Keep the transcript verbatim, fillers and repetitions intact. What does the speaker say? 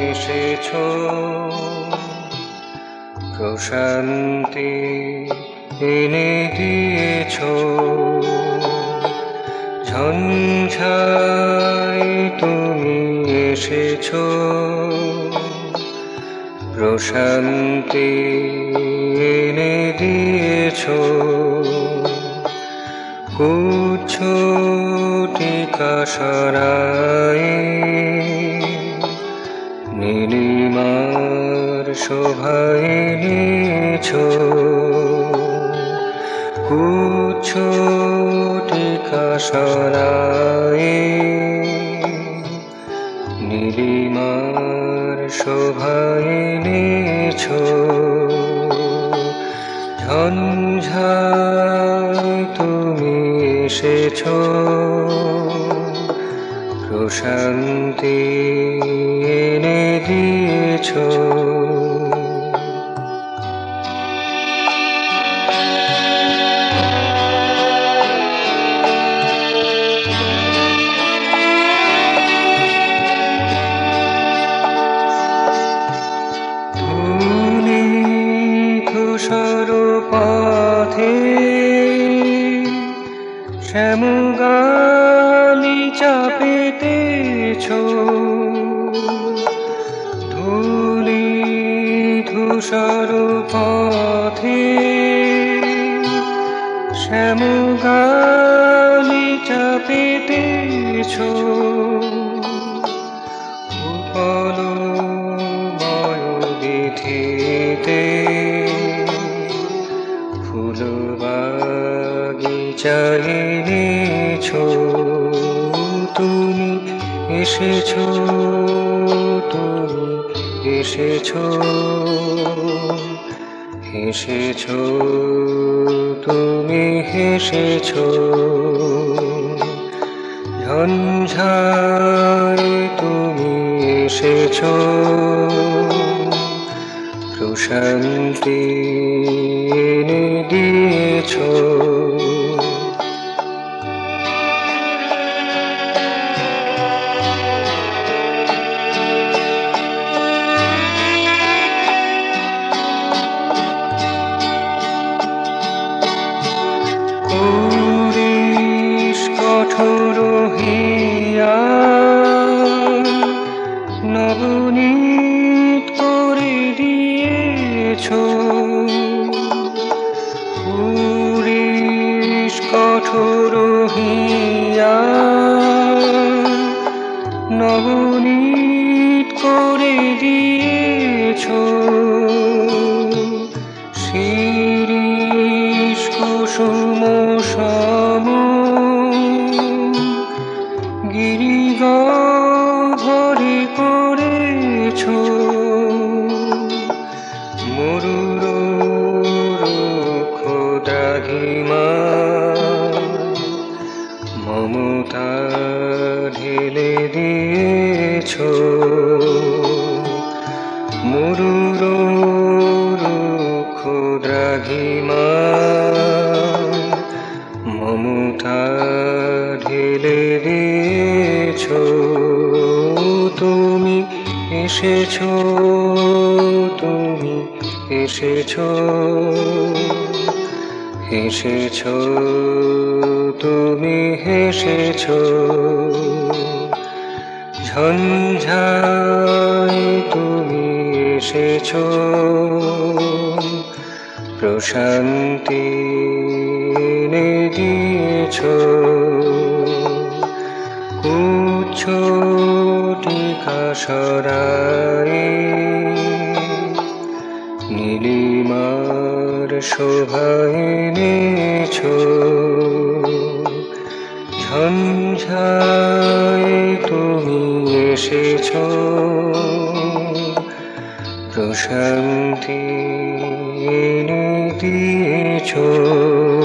এসেছো, প্রশান্তি এনে দিয়েছো। ঝঞ্ঝায় তুমি এসেছো, প্রশান্তি এনে দিয়েছো। কুচ্ছটিকা সরায়ে নীলিমার শোভা এনেছো। কুচ্ছটিকা সরায়ে নীলিমার শোভা এনেছো। ঝঞ্ঝায় তুমি এসেছো, প্রশান্তি এনে দিয়েছো। ধূলি ধূসর পথে শ্যামগালি চাপিতেছো। ধূলি ধূসর পথে শ্যামগালি চাপিতেছো। উপলময় বিথিতে ফুল বাগিচা এনেছো। তুমি এসেছো, তুমি এসেছো, হেসেছো, তুমি হেসেছো। ঝঞ্ঝায় তুমি এসেছো, প্রশান্তি এনে দিয়েছো। কুরিশ কঠোর হিয়া নবনীত করে দিয়েছো। কুরিশ কঠোর হিয়া নবনীত করে দিয়েছো। শিরিষ কুসুম সম গিরিগহ্বরে করেছো। মরুর রুক্ষ দ্রাঘিমা মমতা ঢেলে দিয়েছো। মরুর রুক্ষ দ্রাঘিমা মমতা ঢেলে দিয়েছো। তুমি এসেছো, তুমি এসেছো, হেসেছো, তুমি হেসেছো। ঝঞ্ঝায় তুমি এসেছো, প্রশান্তি এনে দিয়েছো। কুচ্ছটিকা সরায়ে নীলিমার শোভা এনেছো। ঝঞ্ঝায় তুমি এসেছো, প্রশান্তি এনে দিয়েছো।